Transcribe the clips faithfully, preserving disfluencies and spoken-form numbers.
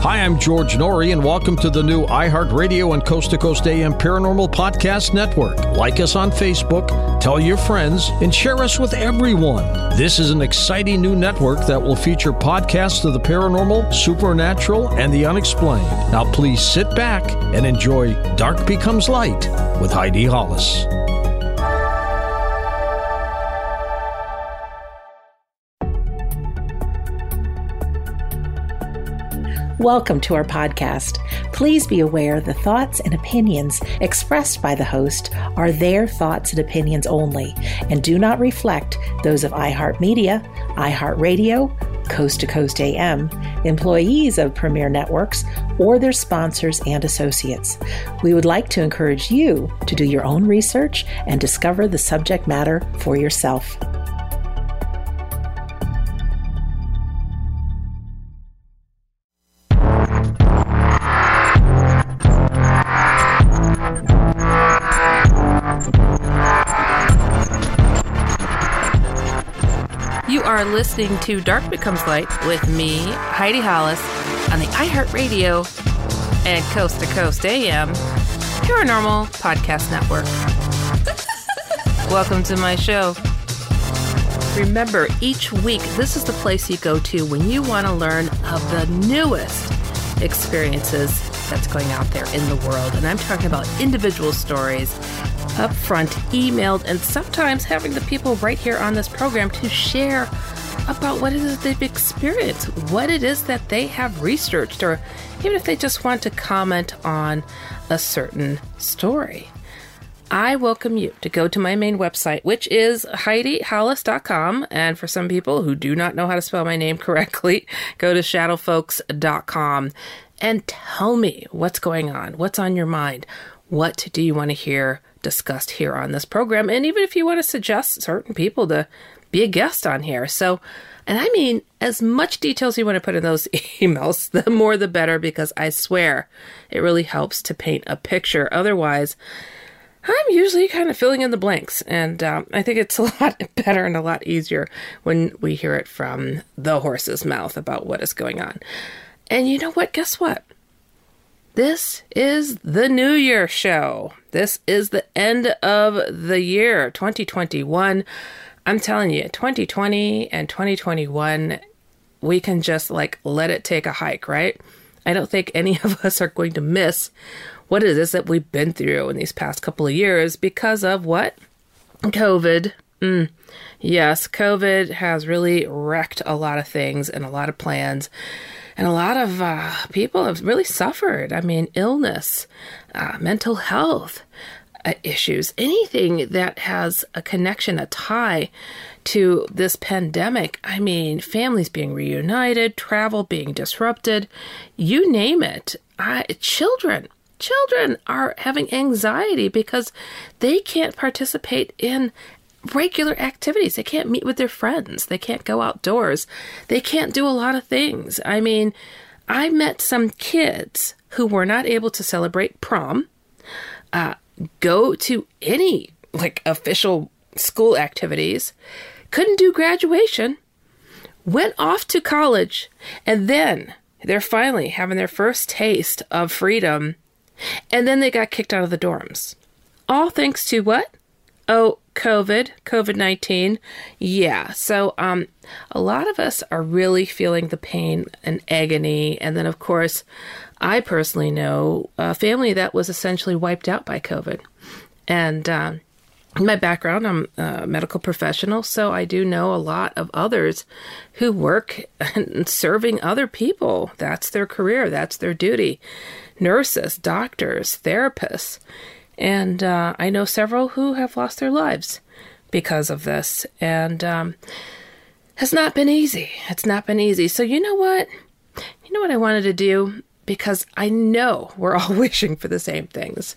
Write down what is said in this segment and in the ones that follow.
Hi, I'm George Norrie, and welcome to the new iHeartRadio and Coast to Coast A M Paranormal Podcast Network. Like us on Facebook, tell your friends, and share us with everyone. This is an exciting new network that will feature podcasts of the paranormal, supernatural, and the unexplained. Now, please sit back and enjoy Dark Becomes Light with Heidi Hollis. Welcome to our podcast. Please be aware the thoughts and opinions expressed by the host are their thoughts and opinions only and do not reflect those of iHeartMedia, iHeartRadio, Coast to Coast A M, employees of Premier Networks, or their sponsors and associates. We would like to encourage you to do your own research and discover the subject matter for yourself. You are listening to Dark Becomes Light with me, Heidi Hollis, on the iHeartRadio and Coast to Coast A M Paranormal Podcast Network. Welcome to my show. Remember, each week, this is the place you go to when you want to learn of the newest experiences that's going out there in the world. And I'm talking about individual stories, up front, emailed, and sometimes having the people right here on this program to share about what it is they've experienced, what it is that they have researched, or even if they just want to comment on a certain story. I welcome you to go to my main website, which is Heidi Hollis dot com. And for some people who do not know how to spell my name correctly, go to shadow folks dot com and tell me what's going on, what's on your mind, what do you want to hear discussed here on this program, and even if you want to suggest certain people to be a guest on here. So, and I mean, as much details you want to put in those emails, the more the better, because I swear it really helps to paint a picture. Otherwise, I'm usually kind of filling in the blanks, and um, I think it's a lot better and a lot easier when we hear it from the horse's mouth about what is going on. And you know what? Guess what? This is the New Year show. This is the end of the year, twenty twenty-one. I'm telling you, twenty twenty and twenty twenty-one, we can just like let it take a hike, right? I don't think any of us are going to miss what it is that we've been through in these past couple of years because of what? COVID. Mm. Yes, COVID has really wrecked a lot of things and a lot of plans. And a lot of uh, people have really suffered. I mean, illness, uh, mental health uh, issues, anything that has a connection, a tie to this pandemic. I mean, families being reunited, travel being disrupted, you name it. I, children, children are having anxiety because they can't participate in regular activities. They can't meet with their friends. They can't go outdoors. They can't do a lot of things. I mean, I met some kids who were not able to celebrate prom, uh, go to any like official school activities, couldn't do graduation, went off to college, and then they're finally having their first taste of freedom, and then they got kicked out of the dorms. All thanks to what? Oh, COVID, COVID nineteen. Yeah. So um, a lot of us are really feeling the pain and agony. And then, of course, I personally know a family that was essentially wiped out by COVID. And uh, in my background, I'm a medical professional, so I do know a lot of others who work and serving other people. That's their career. That's their duty. Nurses, doctors, therapists. And uh, I know several who have lost their lives because of this. And um, it's not been easy. It's not been easy. So you know what? You know what I wanted to do? Because I know we're all wishing for the same things.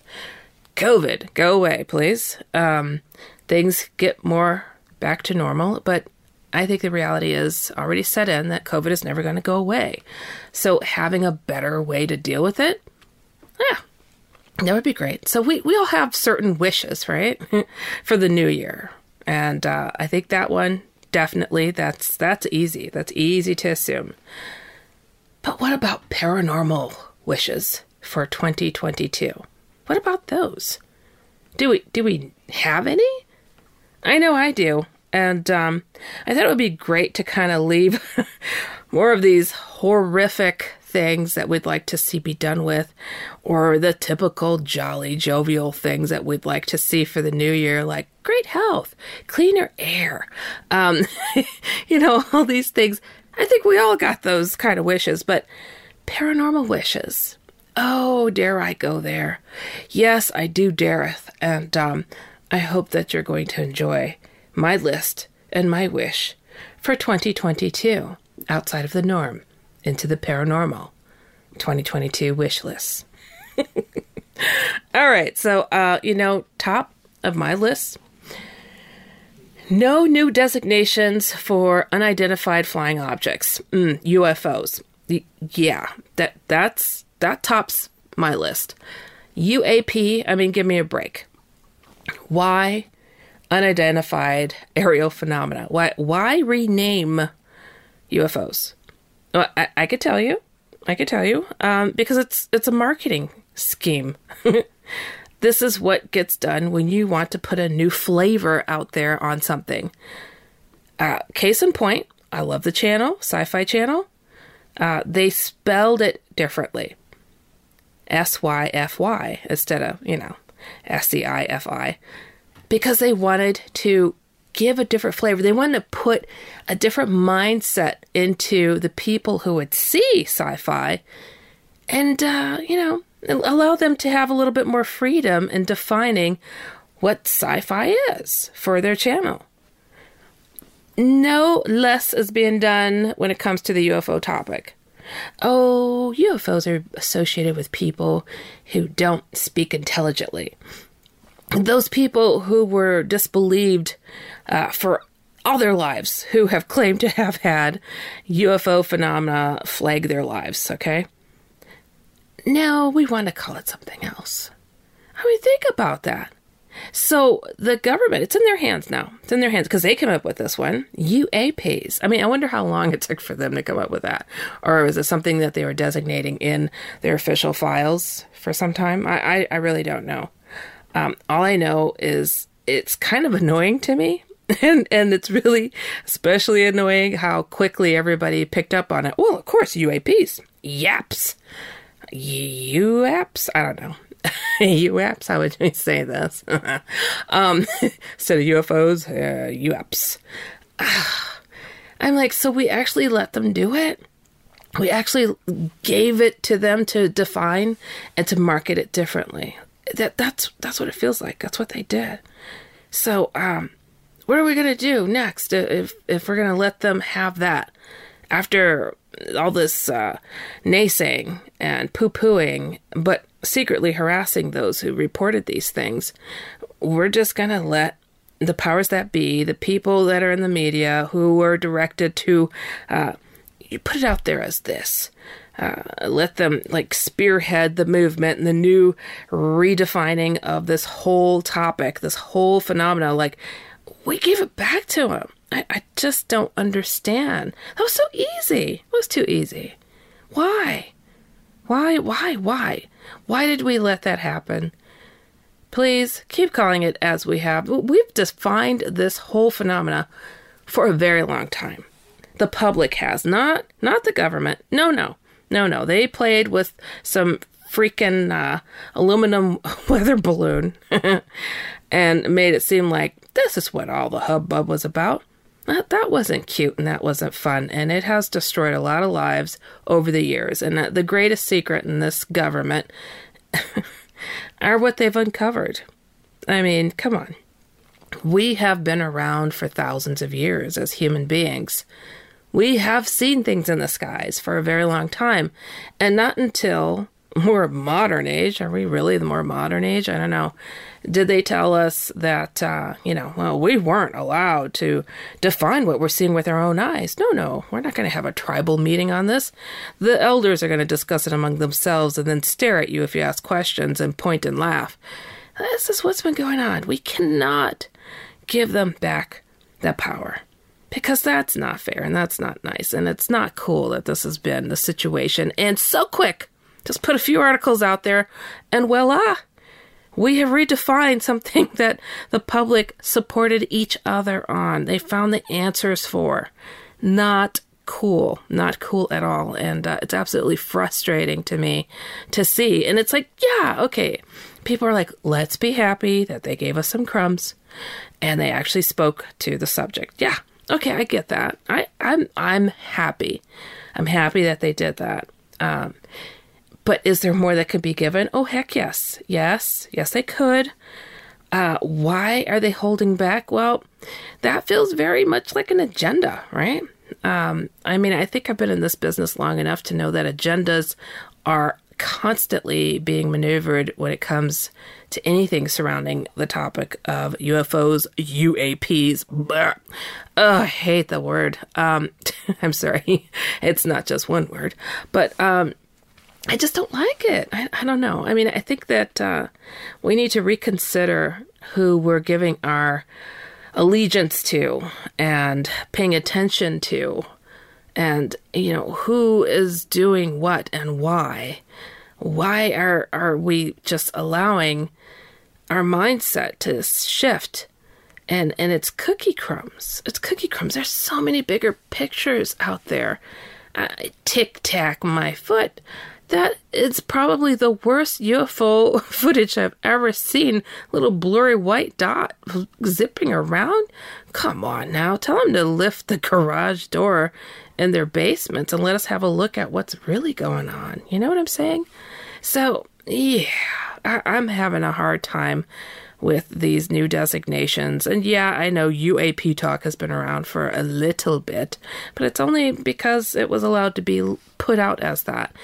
COVID, go away, please. Um, things get more back to normal. But I think the reality is already set in that COVID is never going to go away. So having a better way to deal with it, yeah. That would be great. So we, we all have certain wishes, right, for the new year. And uh, I think that one, definitely, that's that's easy. That's easy to assume. But what about paranormal wishes for twenty twenty-two? What about those? Do we do we have any? I know I do. And um, I thought it would be great to kind of leave more of these horrific things that we'd like to see be done with, or the typical jolly, jovial things that we'd like to see for the new year, like great health, cleaner air, um, you know, all these things. I think we all got those kind of wishes, but paranormal wishes. Oh, dare I go there? Yes, I do dareth. And um, I hope that you're going to enjoy my list and my wish for twenty twenty-two, outside of the norm, into the paranormal. twenty twenty-two wish list. All right, so, uh, you know, top of my list, no new designations for unidentified flying objects, mm, U F Os. Yeah, that that's that tops my list. U A P, I mean, give me a break. Why unidentified aerial phenomena? Why why rename U F Os? Well, I, I could tell you. I could tell you. Um, because it's it's a marketing scheme. This is what gets done when you want to put a new flavor out there on something. Uh, case in point, I love the channel, Sci-Fi Channel. Uh, they spelled it differently. S Y F Y instead of, you know, S C I F I. Because they wanted to give a different flavor. They wanted to put a different mindset into the people who would see sci-fi and, uh, you know, allow them to have a little bit more freedom in defining what sci-fi is for their channel. No less is being done when it comes to the U F O topic. Oh, U F Os are associated with people who don't speak intelligently. Those people who were disbelieved uh, for all their lives, who have claimed to have had U F O phenomena plague their lives, okay? Now we want to call it something else. I mean, think about that. So the government, it's in their hands now. It's in their hands because they came up with this one, U A Ps. I mean, I wonder how long it took for them to come up with that. Or is it something that they were designating in their official files for some time? I, I, I really don't know. Um, all I know is it's kind of annoying to me. And and it's really especially annoying how quickly everybody picked up on it. Well, of course, U A Ps. Yaps. U A Ps? I don't know. U A Ps? How would you say this? um, instead of U F Os, uh, U A Ps. I'm like, so we actually let them do it? We actually gave it to them to define and to market it differently. That that's that's what it feels like. That's what they did. So, um, what are we gonna do next if if we're gonna let them have that after all this uh, naysaying and poo-pooing, but secretly harassing those who reported these things? We're just gonna let the powers that be, the people that are in the media who were directed to, uh, you put it out there as this. Uh, let them like spearhead the movement and the new redefining of this whole topic, this whole phenomena. Like, we gave it back to them. I, I just don't understand. That was so easy. It was too easy. Why? Why? Why? Why? Why did we let that happen? Please keep calling it as we have. We've defined this whole phenomena for a very long time. The public has, not not the government. No, no. No, no, they played with some freaking uh, aluminum weather balloon and made it seem like this is what all the hubbub was about. That, that wasn't cute and that wasn't fun, and it has destroyed a lot of lives over the years. And the greatest secret in this government are what they've uncovered. I mean, come on. We have been around for thousands of years as human beings. We have seen things in the skies for a very long time, and not until more modern age, are we really the more modern age? I don't know. Did they tell us that, uh, you know, well, we weren't allowed to define what we're seeing with our own eyes? No, no, we're not going to have a tribal meeting on this. The elders are going to discuss it among themselves and then stare at you if you ask questions and point and laugh. This is what's been going on. We cannot give them back that power. because that's not fair and that's not nice. And it's not cool that this has been the situation. And so quick, just put a few articles out there and voila, we have redefined something that the public supported each other on. They found the answers for. Not cool. Not cool at all. And uh, it's absolutely frustrating to me to see. And it's like, yeah, okay. People are like, let's be happy that they gave us some crumbs and they actually spoke to the subject. Yeah. Okay, I get that. I, I'm I'm happy. I'm happy that they did that. Um, but is there more that could be given? Oh, heck yes. Yes. Yes, they could. Uh, why are they holding back? Well, that feels very much like an agenda, right? Um, I mean, I think I've been in this business long enough to know that agendas are constantly being maneuvered when it comes to anything surrounding the topic of U F Os, U A Ps. Blah. Oh, I hate the word. Um, I'm sorry. It's not just one word, but um, I just don't like it. I, I don't know. I mean, I think that uh, we need to reconsider who we're giving our allegiance to and paying attention to, and, you know, who is doing what and why. Why are are we just allowing our mindset to shift? And and it's cookie crumbs. It's cookie crumbs. There's so many bigger pictures out there. Uh, Tic Tac, my foot. That is probably the worst U F O footage I've ever seen. Little blurry white dot zipping around. Come on now. Tell them to lift the garage door in their basements and let us have a look at what's really going on. You know what I'm saying? So, yeah, I- I'm having a hard time with these new designations. And yeah, I know U A P talk has been around for a little bit, but it's only because it was allowed to be put out as that.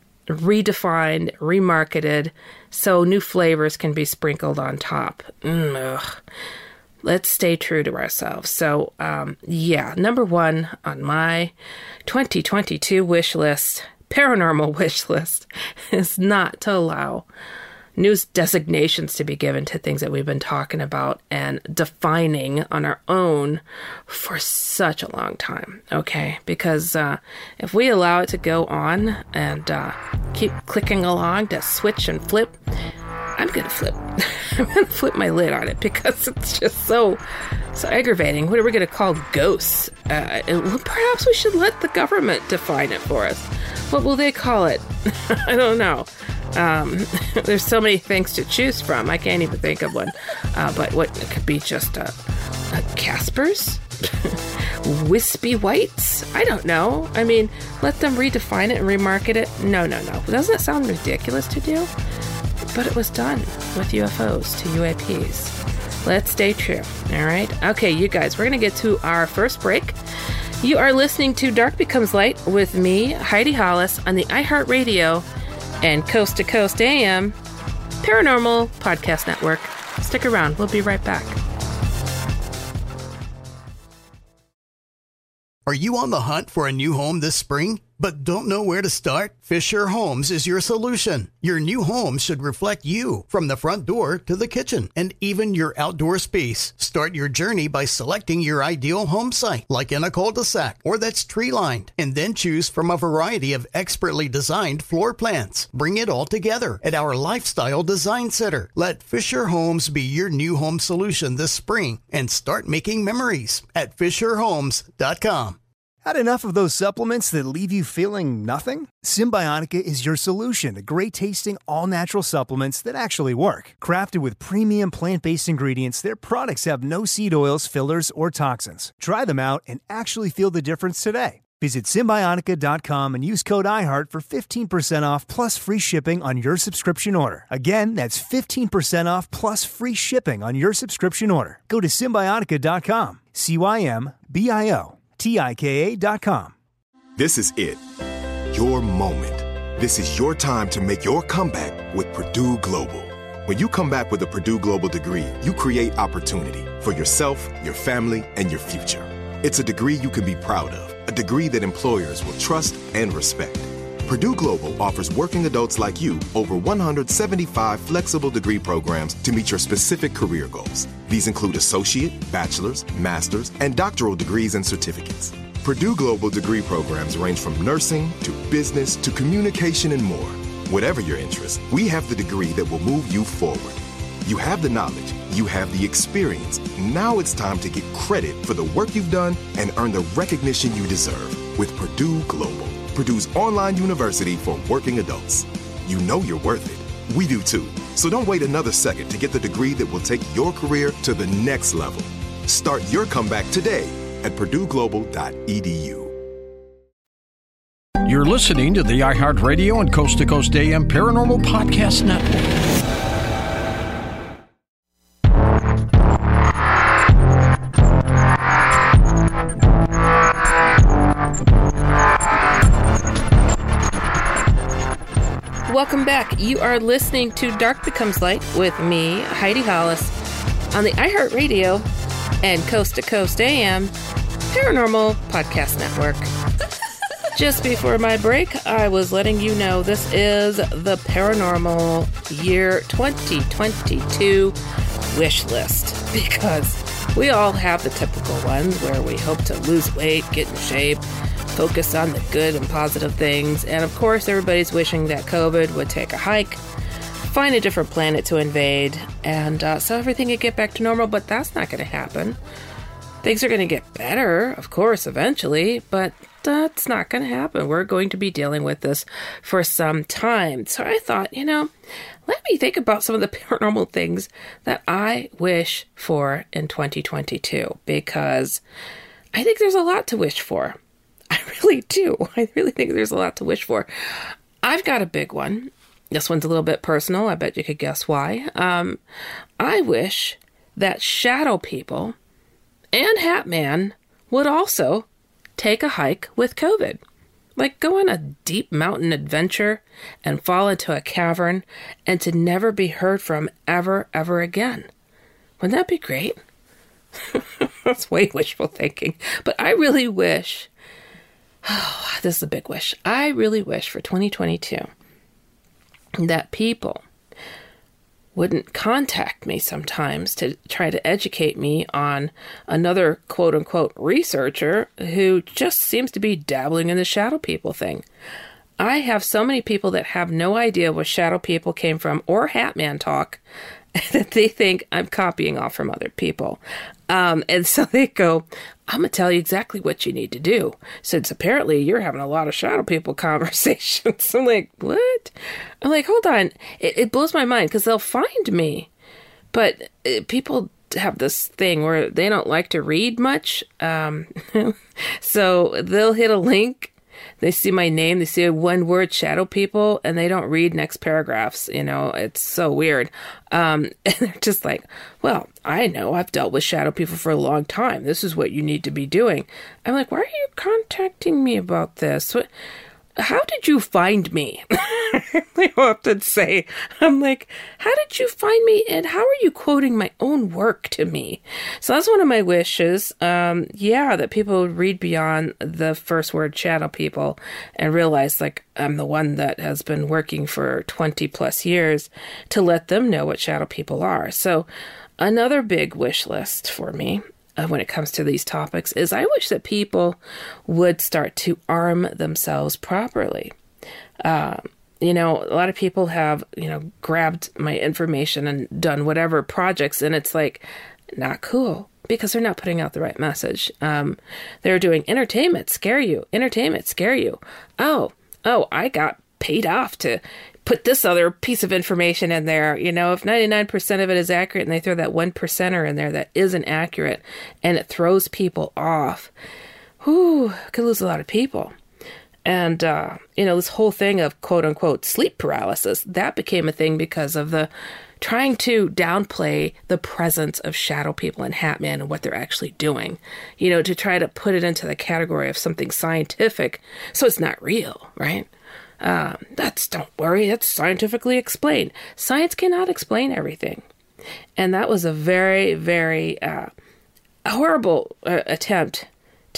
Redefined, remarketed, so new flavors can be sprinkled on top. Mm, ugh. Let's stay true to ourselves. So, um, yeah, number one on my twenty twenty-two wish list, paranormal wish list, is not to allow new designations to be given to things that we've been talking about and defining on our own for such a long time, okay? Because uh, if we allow it to go on and uh, keep clicking along to switch and flip, I'm going to flip. I'm going to flip my lid on it because it's just so so aggravating. What are we going to call ghosts? Uh, perhaps we should let the government define it for us. What will they call it? I don't know. Um, there's so many things to choose from. I can't even think of one. Uh, but what it could be just a, a Caspers? Wispy whites? I don't know. I mean, let them redefine it and remarket it. No, no, no. Doesn't it sound ridiculous to do? But it was done with U F Os to U A Ps. Let's stay true. All right. Okay, you guys, we're going to get to our first break. You are listening to Dark Becomes Light with me, Heidi Hollis, on the iHeartRadio and Coast to Coast A M Paranormal Podcast Network. Stick around. We'll be right back. Are you on the hunt for a new home this spring, but don't know where to start? Fisher Homes is your solution. Your new home should reflect you, from the front door to the kitchen and even your outdoor space. Start your journey by selecting your ideal home site, like in a cul-de-sac or that's tree-lined, and then choose from a variety of expertly designed floor plans. Bring it all together at our Lifestyle Design Center. Let Fisher Homes be your new home solution this spring and start making memories at fisher homes dot com. Had enough of those supplements that leave you feeling nothing? Symbiotica is your solution to great-tasting, all-natural supplements that actually work. Crafted with premium plant-based ingredients, their products have no seed oils, fillers, or toxins. Try them out and actually feel the difference today. Visit Symbiotica dot com and use code iHeart for fifteen percent off plus free shipping on your subscription order. Again, that's fifteen percent off plus free shipping on your subscription order. Go to Symbiotica dot com. C Y M B I O. T I K A dot com. This is it. Your moment. This is your time to make your comeback with Purdue Global. When you come back with a Purdue Global degree, you create opportunity for yourself, your family, and your future. It's a degree you can be proud of, a degree that employers will trust and respect. Purdue Global offers working adults like you over one hundred seventy-five flexible degree programs to meet your specific career goals. These include associate, bachelor's, master's, and doctoral degrees and certificates. Purdue Global degree programs range from nursing to business to communication and more. Whatever your interest, we have the degree that will move you forward. You have the knowledge, you have the experience. Now it's time to get credit for the work you've done and earn the recognition you deserve with Purdue Global, Purdue's online university for working adults. You know you're worth it. We do too. So don't wait another second to get the degree that will take your career to the next level. Start your comeback today at purdue global dot e d u. You're listening to the iHeartRadio and Coast to Coast A M Paranormal Podcast Network. Welcome back. You are listening to Dark Becomes Light with me, Heidi Hollis, on the iHeartRadio and Coast to Coast A M Paranormal Podcast Network. Just before my break, I was letting you know this is the Paranormal Year twenty twenty-two wish list, because we all have the typical ones where we hope to lose weight, get in shape, focus on the good and positive things, and of course everybody's wishing that COVID would take a hike, find a different planet to invade, and uh, so everything could get back to normal, but that's not going to happen. Things are going to get better, of course, eventually, but that's not going to happen. We're going to be dealing with this for some time. So I thought, you know, let me think about some of the paranormal things that I wish for in twenty twenty-two, because I think there's a lot to wish for. I really do. I really think there's a lot to wish for. I've got a big one. This one's a little bit personal. I bet you could guess why. Um, I wish that shadow people and Hat Man would also take a hike with COVID. Like go on a deep mountain adventure and fall into a cavern and to never be heard from ever, ever again. Wouldn't that be great? That's way wishful thinking. But I really wish, oh, this is a big wish. I really wish for twenty twenty-two that people wouldn't contact me sometimes to try to educate me on another quote-unquote researcher who just seems to be dabbling in the shadow people thing. I have so many people that have no idea where shadow people came from or Hat Man talk that they think I'm copying off from other people. Um, and so they go, I'm going to tell you exactly what you need to do, since apparently you're having a lot of shadow people conversations. I'm like, what? I'm like, hold on. It, it blows my mind because they'll find me. But uh, people have this thing where they don't like to read much. Um, so they'll hit a link. They see my name, they see a one word shadow people, and they don't read next paragraphs. You know, it's so weird. Um, and they're just like, well, I know I've dealt with shadow people for a long time. This is what you need to be doing. I'm like, why are you contacting me about this? What, how did you find me? They often say, I'm like, how did you find me? And how are you quoting my own work to me? So that's one of my wishes. Um, yeah, that people would read beyond the first word shadow people and realize like I'm the one that has been working for twenty plus years to let them know what shadow people are. So another big wish list for me uh, when it comes to these topics is I wish that people would start to arm themselves properly. Um, You know, a lot of people have, you know, grabbed my information and done whatever projects, and it's like not cool because they're not putting out the right message. Um, they're doing entertainment, scare you, entertainment, scare you. Oh, oh, I got paid off to put this other piece of information in there. You know, if ninety-nine percent of it is accurate and they throw that one percenter in there that isn't accurate and it throws people off, whew, could lose a lot of people. And, uh, you know, this whole thing of quote unquote sleep paralysis, that became a thing because of the trying to downplay the presence of shadow people and Hat Man and what they're actually doing, you know, to try to put it into the category of something scientific. So it's not real, right? Um, that's, don't worry, that's scientifically explained. Science cannot explain everything. And that was a very, very uh, horrible uh, attempt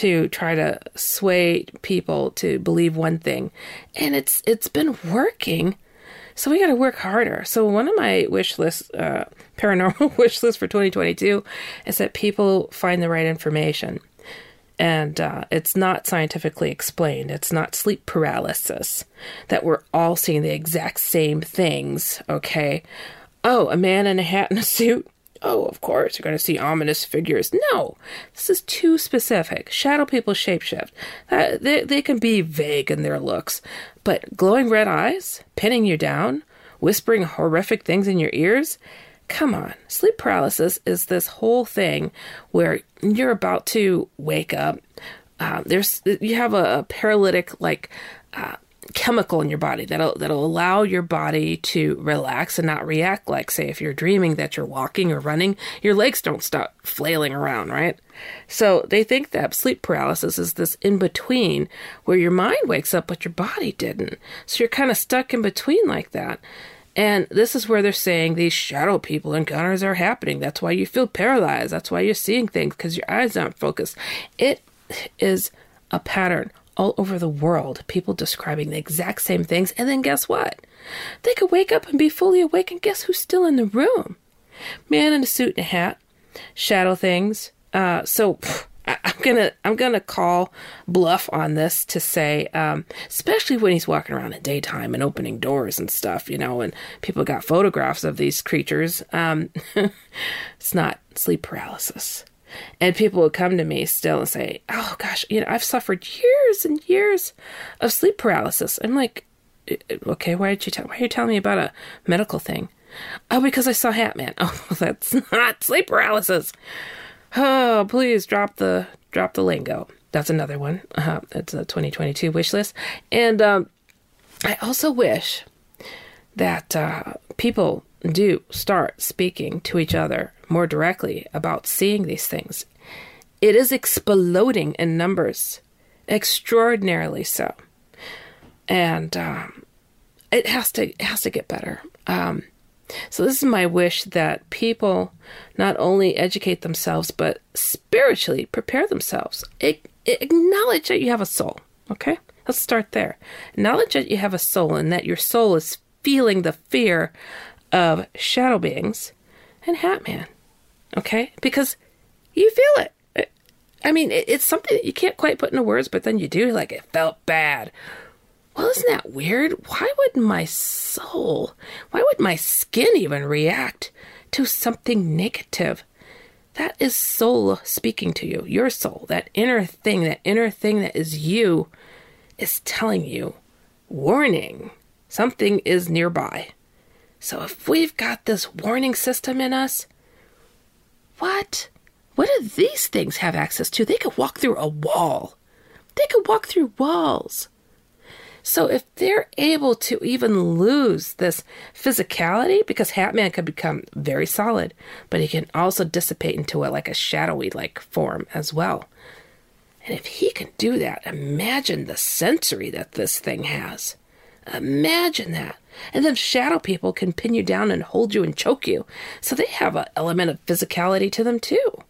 to try to sway people to believe one thing. And it's it's been working. So we got to work harder. So one of my wish lists, uh, paranormal wish lists for twenty twenty-two is that people find the right information. And uh, it's not scientifically explained. It's not sleep paralysis, that we're all seeing the exact same things, okay? Oh, a man in a hat and a suit? Oh, of course, you're going to see ominous figures. No, this is too specific. Shadow people shapeshift. Uh, they, they can be vague in their looks, but glowing red eyes, pinning you down, whispering horrific things in your ears? Come on. Sleep paralysis is this whole thing where you're about to wake up. Uh, there's you have a, a paralytic like uh, chemical in your body that'll that'll allow your body to relax and not react. Like, say, if you're dreaming that you're walking or running, your legs don't stop flailing around, right? So they think that sleep paralysis is this in between where your mind wakes up but your body didn't. So you're kind of stuck in between like that. And this is where they're saying these shadow people encounters are happening. That's why you feel paralyzed. That's why you're seeing things, because your eyes aren't focused. It is a pattern all over the world. People describing the exact same things. And then guess what? They could wake up and be fully awake. And guess who's still in the room? Man in a suit and a hat. Shadow things. Uh, so... Pff, I'm gonna I'm gonna call bluff on this to say, um, especially when he's walking around in daytime and opening doors and stuff, you know, and people got photographs of these creatures. Um, it's not sleep paralysis. And people would come to me still and say, oh gosh, you know, I've suffered years and years of sleep paralysis. I'm like, okay, why did you tell? Why are you telling me about a medical thing? Oh, because I saw Hatman. Oh, that's not sleep paralysis. Oh, please drop the drop the lingo. That's another one. Uh, it's a twenty twenty-two wish list. And um, I also wish that uh, people do start speaking to each other more directly about seeing these things. It is exploding in numbers, extraordinarily so. And um, it has to it has to get better. Um, So this is my wish that people not only educate themselves, but spiritually prepare themselves. It, it, acknowledge that you have a soul, okay? Let's start there. Acknowledge that you have a soul and that your soul is feeling the fear of shadow beings and Hatman, okay? Because you feel it. it I mean, it, it's something that you can't quite put into words, but then you do, like it felt bad. Well, isn't that weird? Why would my soul, why would my skin even react to something negative? That is soul speaking to you. Your soul, that inner thing, that inner thing that is you, is telling you, warning, something is nearby. So if we've got this warning system in us, what? What do these things have access to? They could walk through a wall. They could walk through walls. So if they're able to even lose this physicality, because Hatman could become very solid, but he can also dissipate into a, like a shadowy like form as well. And if he can do that, imagine the sensory that this thing has. Imagine that. And then shadow people can pin you down and hold you and choke you. So they have an element of physicality to them too.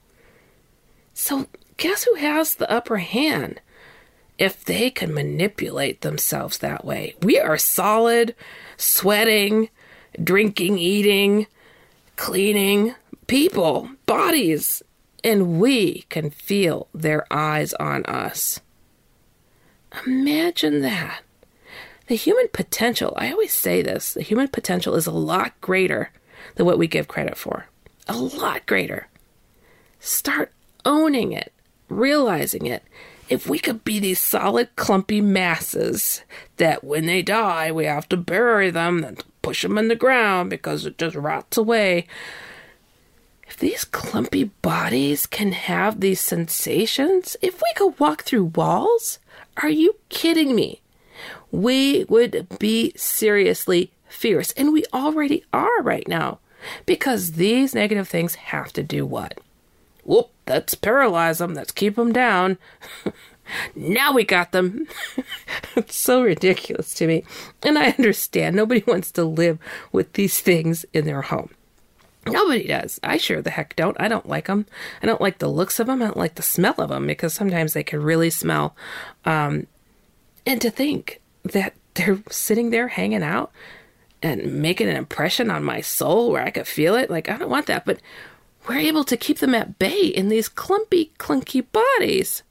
So guess who has the upper hand? If they can manipulate themselves that way. We are solid, sweating, drinking, eating, cleaning people, bodies, and we can feel their eyes on us. Imagine that. The human potential, I always say this, the human potential is a lot greater than what we give credit for. A lot greater. Start owning it, realizing it. If we could be these solid, clumpy masses that when they die, we have to bury them and push them in the ground because it just rots away. If these clumpy bodies can have these sensations, if we could walk through walls, are you kidding me? We would be seriously fierce. And we already are right now. Because these negative things have to do what? Whoop, let's paralyze them. Let's keep them down. Now we got them. It's so ridiculous to me. And I understand. Nobody wants to live with these things in their home. Nobody does. I sure the heck don't. I don't like them. I don't like the looks of them. I don't like the smell of them because sometimes they can really smell. Um, and to think that they're sitting there hanging out and making an impression on my soul where I could feel it. Like, I don't want that. But we're able to keep them at bay in these clumpy, clunky bodies.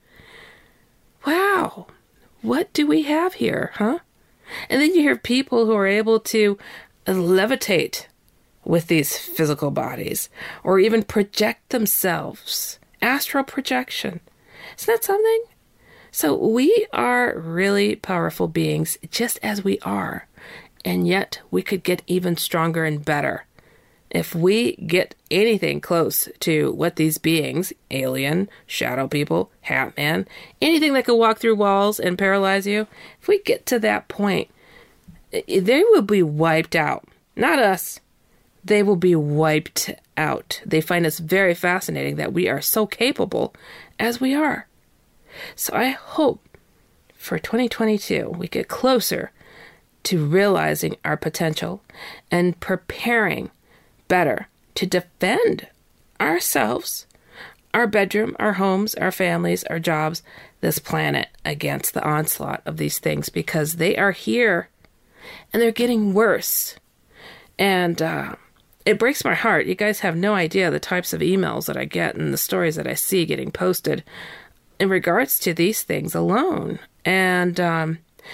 Wow. What do we have here, huh? And then you hear people who are able to levitate with these physical bodies, or even project themselves. Astral projection. Isn't that something? So we are really powerful beings, just as we are. And yet we could get even stronger and better. If we get anything close to what these beings, alien, shadow people, Hat Man, anything that could walk through walls and paralyze you, if we get to that point, they will be wiped out. Not us. They will be wiped out. They find us very fascinating that we are so capable as we are. So I hope for twenty twenty-two we get closer to realizing our potential and preparing better to defend ourselves, our bedroom, our homes, our families, our jobs, this planet against the onslaught of these things, because they are here and they're getting worse. And uh, it breaks my heart. You guys have no idea the types of emails that I get and the stories that I see getting posted in regards to these things alone. And um,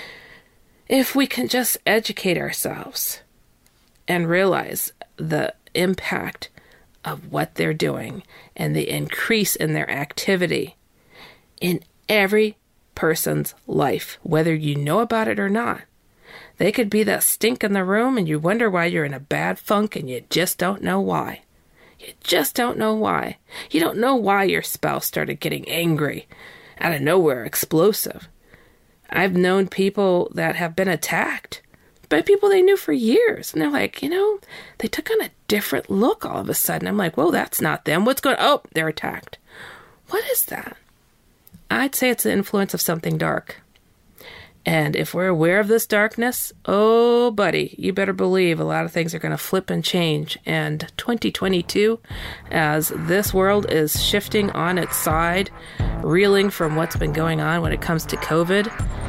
if we can just educate ourselves and realize the impact of what they're doing and the increase in their activity in every person's life, whether you know about it or not. They could be that stink in the room and you wonder why you're in a bad funk and you just don't know why. You just don't know why. You don't know why your spouse started getting angry, out of nowhere, explosive. I've known people that have been attacked by people they knew for years. And they're like, you know, they took on a different look all of a sudden. I'm like, whoa, that's not them. What's going on? Oh, they're attacked. What is that? I'd say it's the influence of something dark. And if we're aware of this darkness, oh, buddy, you better believe a lot of things are going to flip and change. And twenty twenty-two, as this world is shifting on its side, reeling from what's been going on when it comes to COVID,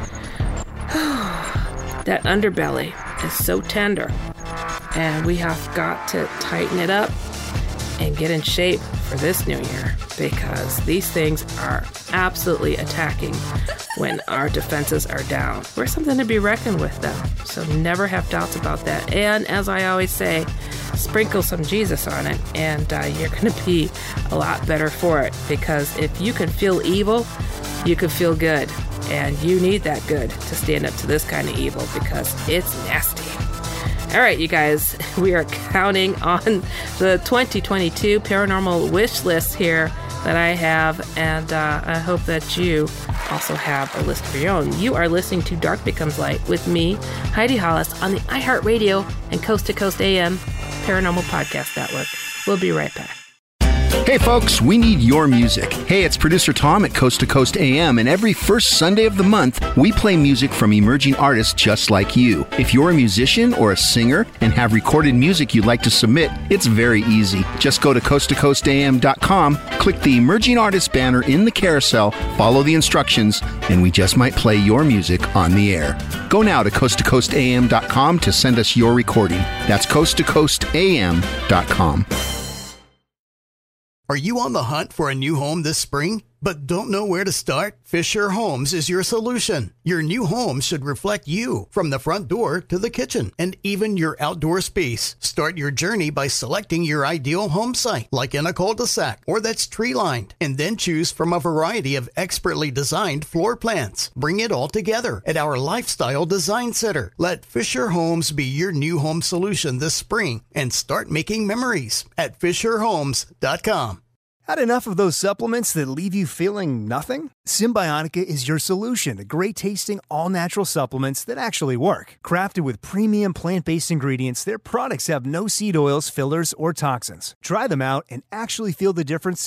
that underbelly is so tender. And we have got to tighten it up and get in shape for this new year, because these things are absolutely attacking when our defenses are down. We're something to be reckoned with, though, so never have doubts about that. And as I always say, sprinkle some Jesus on it, and uh, you're going to be a lot better for it, because if you can feel evil, you can feel good, and you need that good to stand up to this kind of evil, because it's nasty. All right, you guys, we are counting on the twenty twenty-two paranormal wish list here that I have, and uh, I hope that you also have a list of your own. You are listening to Dark Becomes Light with me, Heidi Hollis, on the iHeartRadio and Coast to Coast A M Paranormal Podcast Network. We'll be right back. Hey folks, we need your music. Hey, it's producer Tom at Coast to Coast A M, and every first Sunday of the month, we play music from emerging artists just like you. If you're a musician or a singer and have recorded music you'd like to submit, it's very easy. Just go to coast to coast a m dot com, click the Emerging Artists banner in the carousel, follow the instructions, and we just might play your music on the air. Go now to coast to coast a m dot com to send us your recording. That's coast to coast a m dot com. Are you on the hunt for a new home this spring, but don't know where to start? Fisher Homes is your solution. Your new home should reflect you, from the front door to the kitchen, and even your outdoor space. Start your journey by selecting your ideal home site, like in a cul-de-sac or that's tree-lined, and then choose from a variety of expertly designed floor plans. Bring it all together at our Lifestyle Design Center. Let Fisher Homes be your new home solution this spring, and start making memories at fisher homes dot com. Had enough of those supplements that leave you feeling nothing? Symbiotica is your solution to great-tasting, all-natural supplements that actually work. Crafted with premium plant-based ingredients, their products have no seed oils, fillers, or toxins. Try them out and actually feel the difference today.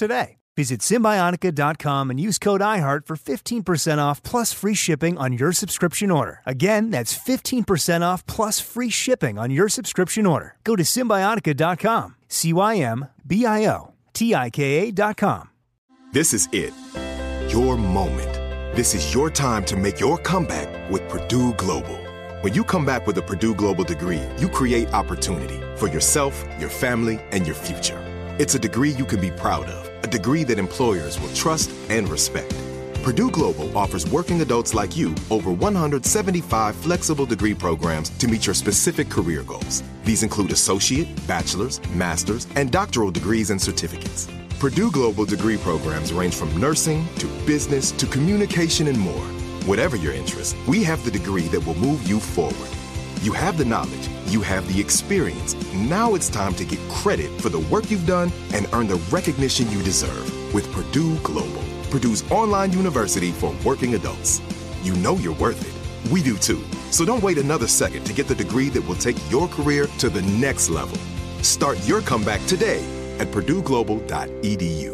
Visit Symbiotica dot com and use code iHeart for fifteen percent off plus free shipping on your subscription order. Again, that's fifteen percent off plus free shipping on your subscription order. Go to Symbiotica dot com, C Y M B I O T I K A dot com. This is it. Your moment. This is your time to make your comeback with Purdue Global. When you come back with a Purdue Global degree, you create opportunity for yourself, your family, and your future. It's a degree you can be proud of, a degree that employers will trust and respect. Purdue Global offers working adults like you over one hundred seventy-five flexible degree programs to meet your specific career goals. These include associate, bachelor's, master's, and doctoral degrees and certificates. Purdue Global degree programs range from nursing to business to communication and more. Whatever your interest, we have the degree that will move you forward. You have the knowledge, you have the experience. Now it's time to get credit for the work you've done and earn the recognition you deserve with Purdue Global, Purdue's online university for working adults. You know you're worth it. We do too. So don't wait another second to get the degree that will take your career to the next level. Start your comeback today at purdue global dot e d u.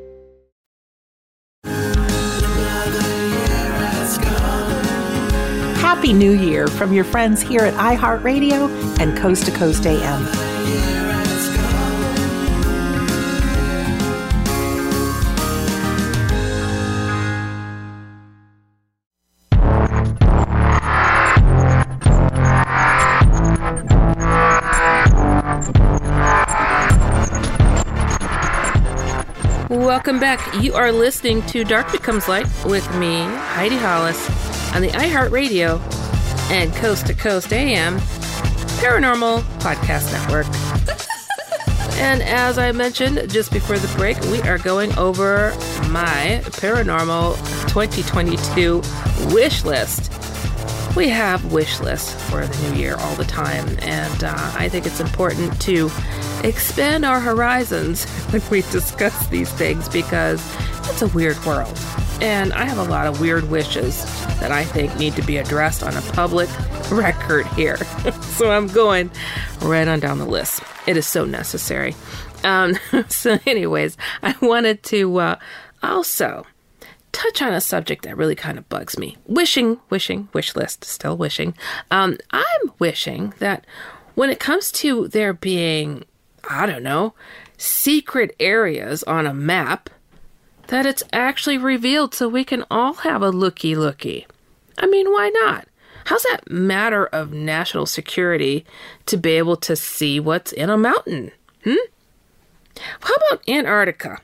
Happy New Year from your friends here at iHeartRadio and Coast to Coast A M. Welcome back. You are listening to Dark Becomes Light with me, Heidi Hollis, on the iHeartRadio and Coast to Coast A M Paranormal Podcast Network. And as I mentioned just before the break, we are going over my Paranormal twenty twenty-two wish list. We have wish lists for the new year all the time, and uh, I think it's important to expand our horizons when we discuss these things because it's a weird world. And I have a lot of weird wishes that I think need to be addressed on a public record here. So I'm going right on down the list. It is so necessary. Um, so anyways, I wanted to uh, also touch on a subject that really kind of bugs me. Wishing, wishing, wish list, still wishing. Um, I'm wishing that when it comes to there being, I don't know, secret areas on a map, that it's actually revealed so we can all have a looky-looky. I mean, why not? How's that matter of national security to be able to see what's in a mountain? Hmm? How about Antarctica?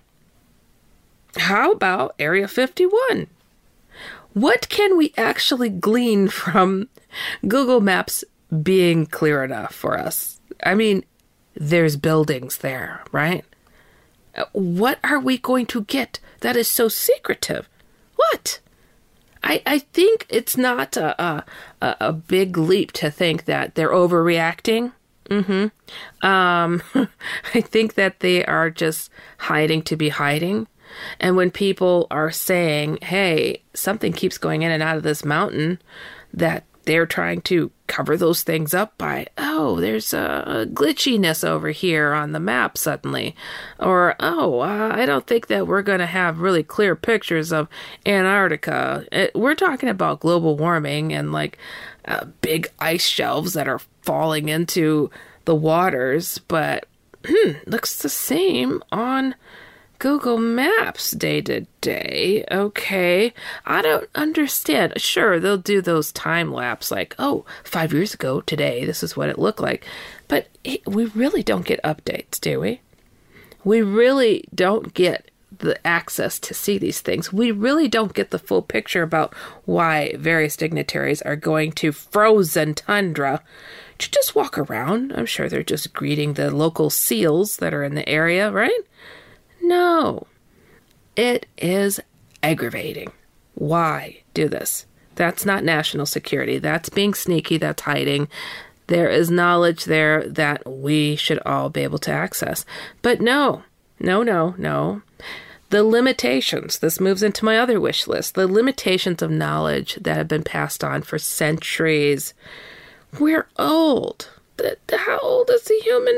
How about Area fifty-one? What can we actually glean from Google Maps being clear enough for us? I mean, there's buildings there, right? What are we going to get that is so secretive? What? I, I think it's not a, a, a big leap to think that they're overreacting. Mm-hmm. Um, I think that they are just hiding to be hiding. And when people are saying, hey, something keeps going in and out of this mountain, that they're trying to cover those things up by, oh, there's a glitchiness over here on the map suddenly. Or, oh, uh, I don't think that we're going to have really clear pictures of Antarctica. It, we're talking about global warming and like uh, big ice shelves that are falling into the waters, but hmm, looks the same on Google Maps day to day. Okay. I don't understand. Sure, they'll do those time lapse like, oh, five years ago today, this is what it looked like. But we really don't get updates, do we? We really don't get the access to see these things. We really don't get the full picture about why various dignitaries are going to frozen tundra to just walk around. I'm sure they're just greeting the local seals that are in the area, right? No, it is aggravating. Why do this? That's not national security. That's being sneaky. That's hiding. There is knowledge there that we should all be able to access. But no, no, no, no. The limitations, this moves into my other wish list, the limitations of knowledge that have been passed on for centuries. We're old. How old is the human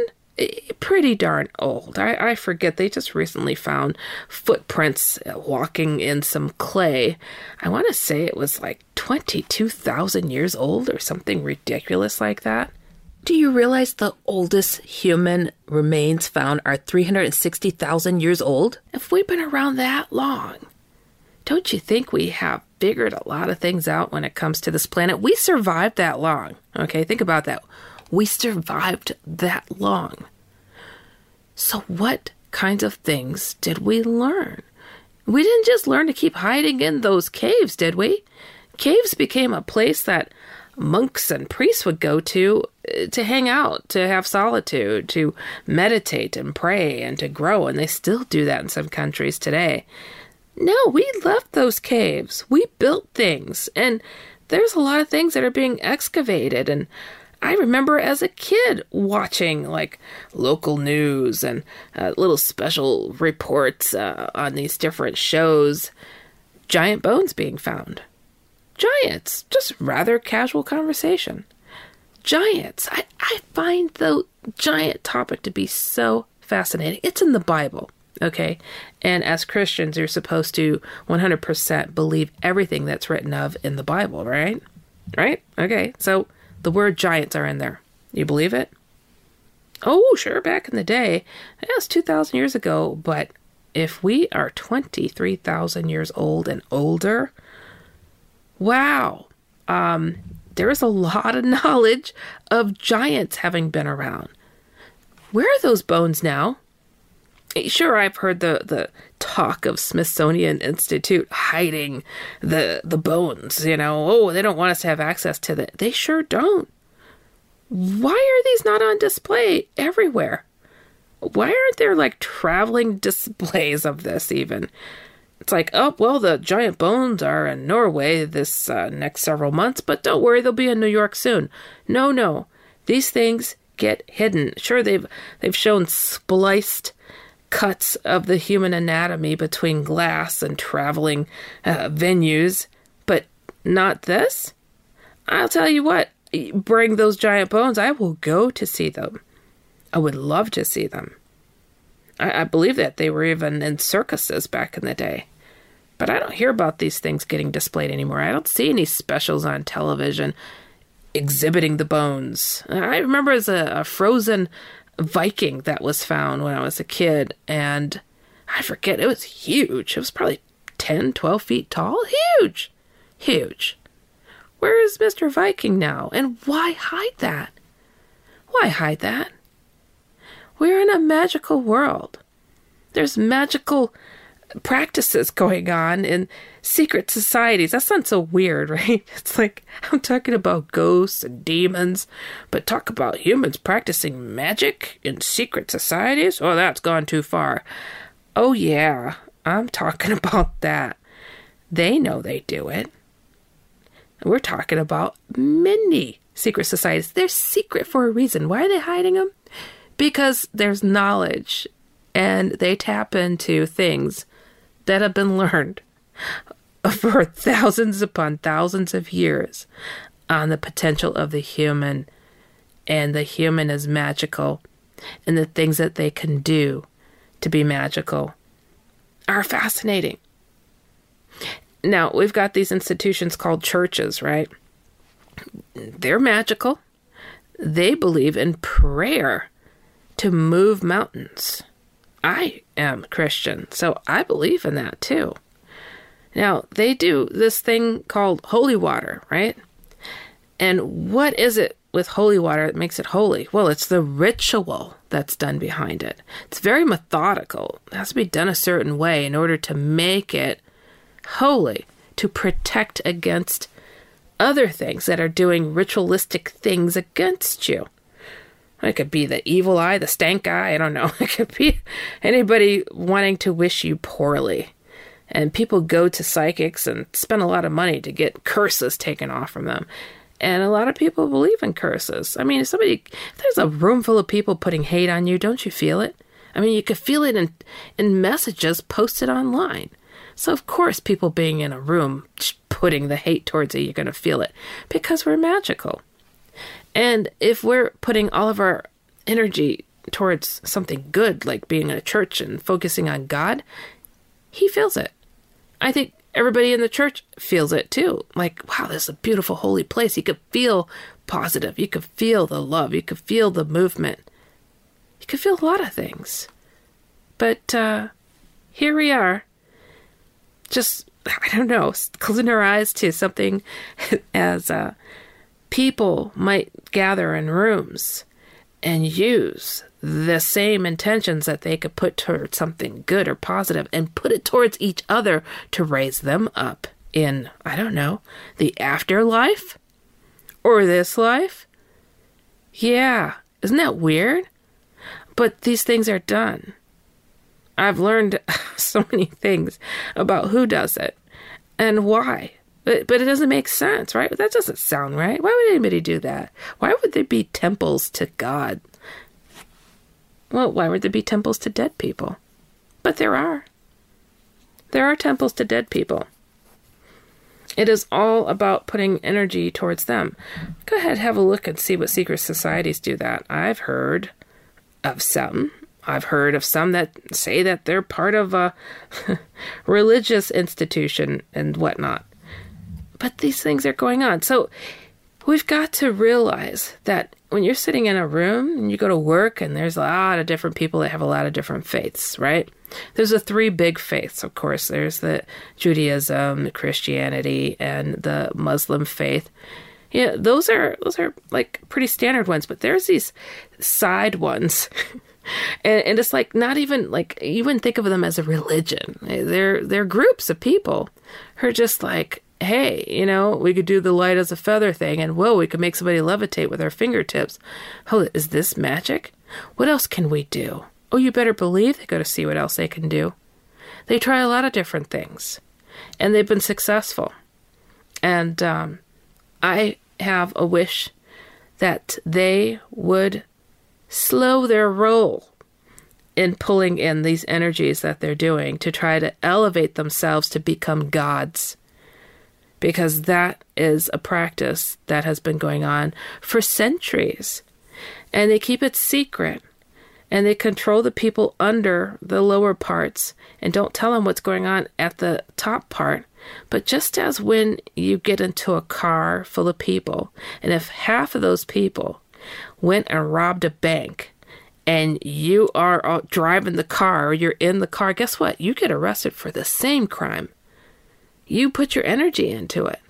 pretty darn old. I, I forget, they just recently found footprints walking in some clay. I want to say it was like twenty-two thousand years old or something ridiculous like that. Do you realize the oldest human remains found are three hundred sixty thousand years old? If we've been around that long, don't you think we have figured a lot of things out when it comes to this planet? We survived that long. Okay, think about that. We survived that long. So what kinds of things did we learn? We didn't just learn to keep hiding in those caves, did we? Caves became a place that monks and priests would go to to hang out, to have solitude, to meditate and pray and to grow. And they still do that in some countries today. No, we left those caves. We built things. And there's a lot of things that are being excavated. And I remember as a kid watching like local news and uh, little special reports uh, on these different shows, giant bones being found. Giants, just rather casual conversation. Giants, I, I find the giant topic to be so fascinating. It's in the Bible, okay? And as Christians, you're supposed to one hundred percent believe everything that's written of in the Bible, right? Right? Okay, so the word giants are in there. You believe it? Oh, sure, back in the day. That was two thousand years ago, but if we are twenty-three thousand years old and older, wow, um, there is a lot of knowledge of giants having been around. Where are those bones now? Sure, I've heard the, the talk of Smithsonian Institute hiding the the bones, you know. Oh, they don't want us to have access to that. They sure don't. Why are these not on display everywhere? Why aren't there like traveling displays of this even? It's like, oh, well, the giant bones are in Norway this uh, next several months, but don't worry, they'll be in New York soon. No, no. These things get hidden. Sure, they've they've shown spliced cuts of the human anatomy between glass and traveling uh, venues, but not this. I'll tell you what, bring those giant bones. I will go to see them. I would love to see them. I, I believe that they were even in circuses back in the day. But I don't hear about these things getting displayed anymore. I don't see any specials on television exhibiting the bones. I remember as a, a frozen Viking that was found when I was a kid, and I forget, it was huge. It was probably ten, twelve feet tall. Huge. Huge. Where is Mister Viking now? And why hide that? Why hide that? We're in a magical world. There's magical practices going on in secret societies. That sounds so weird, right? It's like I'm talking about ghosts and demons, but talk about humans practicing magic in secret societies? Oh, that's gone too far. Oh yeah, I'm talking about that. They know they do it. And we're talking about many secret societies. They're secret for a reason. Why are they hiding them? Because there's knowledge and they tap into things that have been learned for thousands upon thousands of years on the potential of the human, and the human is magical, and the things that they can do to be magical are fascinating. Now, we've got these institutions called churches, right? They're magical. They believe in prayer to move mountains. I am Christian, so I believe in that too. Now, they do this thing called holy water, right? And what is it with holy water that makes it holy? Well, it's the ritual that's done behind it. It's very methodical. It has to be done a certain way in order to make it holy, to protect against other things that are doing ritualistic things against you. It could be the evil eye, the stank eye, I don't know. It could be anybody wanting to wish you poorly. And people go to psychics and spend a lot of money to get curses taken off from them. And a lot of people believe in curses. I mean, if somebody, if there's a room full of people putting hate on you, don't you feel it? I mean, you could feel it in, in messages posted online. So, of course, people being in a room putting the hate towards you, you're going to feel it. Because we're magical. And if we're putting all of our energy towards something good, like being in a church and focusing on God, he feels it. I think everybody in the church feels it too. Like, wow, this is a beautiful, holy place. You could feel positive. You could feel the love. You could feel the movement. You could feel a lot of things. But uh, here we are, just, I don't know, closing our eyes to something as uh, people might gather in rooms and use the same intentions that they could put towards something good or positive and put it towards each other to raise them up in, I don't know, the afterlife or this life. Yeah, isn't that weird? But these things are done. I've learned so many things about who does it and why. But, but it doesn't make sense, right? That doesn't sound right. Why would anybody do that? Why would there be temples to God? Well, why would there be temples to dead people? But there are. There are temples to dead people. It is all about putting energy towards them. Go ahead, have a look and see what secret societies do that. I've heard of some. I've heard of some that say that they're part of a religious institution and whatnot. But these things are going on. So we've got to realize that when you're sitting in a room and you go to work and there's a lot of different people that have a lot of different faiths, right? There's the three big faiths, of course. There's the Judaism, Christianity, and the Muslim faith. Yeah, those are those are like pretty standard ones, but there's these side ones. and, and it's like not even like you wouldn't think of them as a religion. They're they're groups of people who are just like, hey, you know, we could do the light as a feather thing, and whoa, we could make somebody levitate with our fingertips. Oh, is this magic? What else can we do? Oh, you better believe they go to see what else they can do. They try a lot of different things, and they've been successful. And um, I have a wish that they would slow their roll in pulling in these energies that they're doing to try to elevate themselves to become gods. Because that is a practice that has been going on for centuries. And they keep it secret. And they control the people under the lower parts and don't tell them what's going on at the top part. But just as when you get into a car full of people, and if half of those people went and robbed a bank, and you are driving the car or you're in the car, guess what? You get arrested for the same crime. You put your energy into it.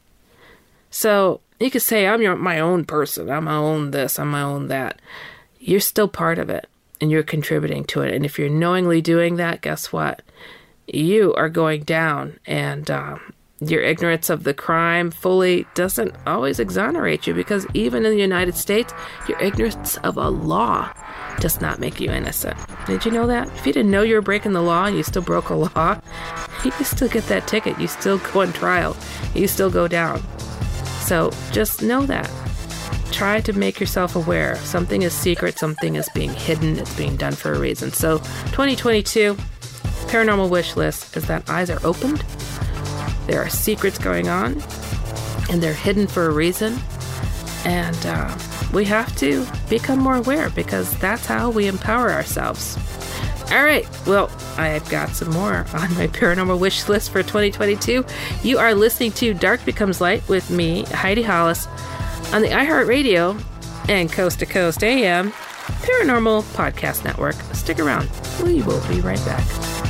So you could say, I'm your, my own person. I'm my own this. I'm my own that. You're still part of it, and you're contributing to it. And if you're knowingly doing that, guess what? You are going down, and um, your ignorance of the crime fully doesn't always exonerate you, because even in the United States, your ignorance of a law does not make you innocent. Did you know that? If you didn't know you were breaking the law and you still broke a law, you still get that ticket. You still go on trial. You still go down. So just know that. Try to make yourself aware. Something is secret. Something is being hidden. It's being done for a reason. So twenty twenty-two, paranormal wish list is that eyes are opened. There are secrets going on, and they're hidden for a reason. And uh, we have to become more aware, because that's how we empower ourselves. All right. Well, I've got some more on my paranormal wish list for twenty twenty-two. You are listening to Dark Becomes Light with me, Heidi Hollis, on the iHeartRadio and Coast to Coast A M Paranormal Podcast Network. Stick around. We will be right back.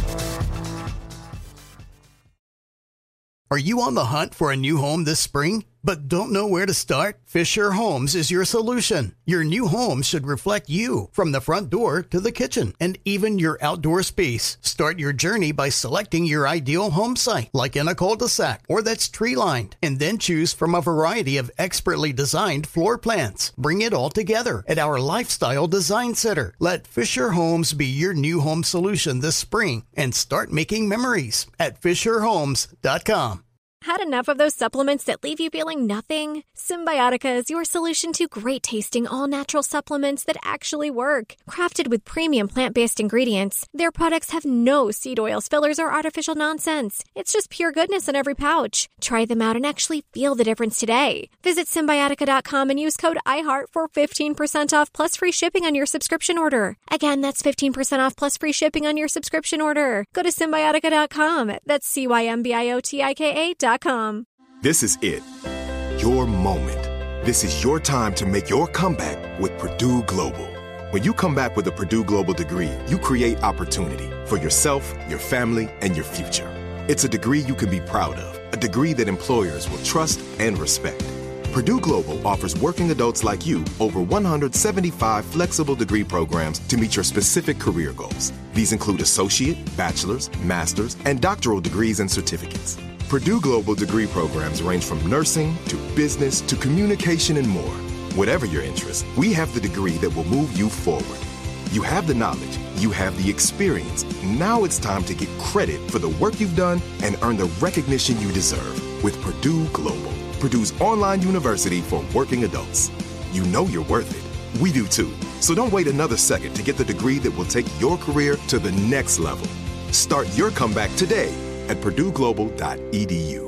Are you on the hunt for a new home this spring, but don't know where to start? Fisher Homes is your solution. Your new home should reflect you, from the front door to the kitchen and even your outdoor space. Start your journey by selecting your ideal home site, like in a cul-de-sac or that's tree-lined, and then choose from a variety of expertly designed floor plans. Bring it all together at our Lifestyle Design Center. Let Fisher Homes be your new home solution this spring and start making memories at fisher homes dot com. Had enough of those supplements that leave you feeling nothing? Symbiotica is your solution to great-tasting, all-natural supplements that actually work. Crafted with premium plant-based ingredients, their products have no seed oils, fillers, or artificial nonsense. It's just pure goodness in every pouch. Try them out and actually feel the difference today. Visit Symbiotica dot com and use code iHeart for fifteen percent off plus free shipping on your subscription order. Again, that's fifteen percent off plus free shipping on your subscription order. Go to Symbiotica dot com. That's C Y M B I O T I K A dot com. This is it. Your moment. This is your time to make your comeback with Purdue Global. When you come back with a Purdue Global degree, you create opportunity for yourself, your family, and your future. It's a degree you can be proud of, a degree that employers will trust and respect. Purdue Global offers working adults like you over one hundred seventy-five flexible degree programs to meet your specific career goals. These include associate, bachelor's, master's, and doctoral degrees and certificates. Purdue Global degree programs range from nursing to business to communication and more. Whatever your interest, we have the degree that will move you forward. You have the knowledge, you have the experience. Now it's time to get credit for the work you've done and earn the recognition you deserve with Purdue Global, Purdue's online university for working adults. You know you're worth it. We do too. So don't wait another second to get the degree that will take your career to the next level. Start your comeback today at purdue global dot e d u.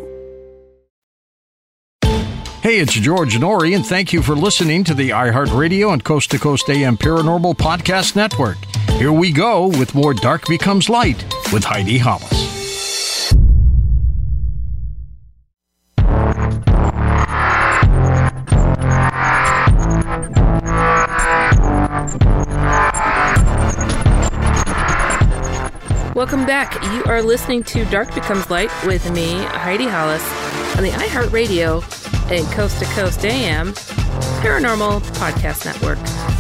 Hey, it's George Norrie, and thank you for listening to the iHeartRadio and Coast to Coast A M Paranormal Podcast Network. Here we go with more Dark Becomes Light with Heidi Hollis. Welcome back. You are listening to Dark Becomes Light with me, Heidi Hollis, on the iHeartRadio and Coast to Coast A M Paranormal Podcast Network.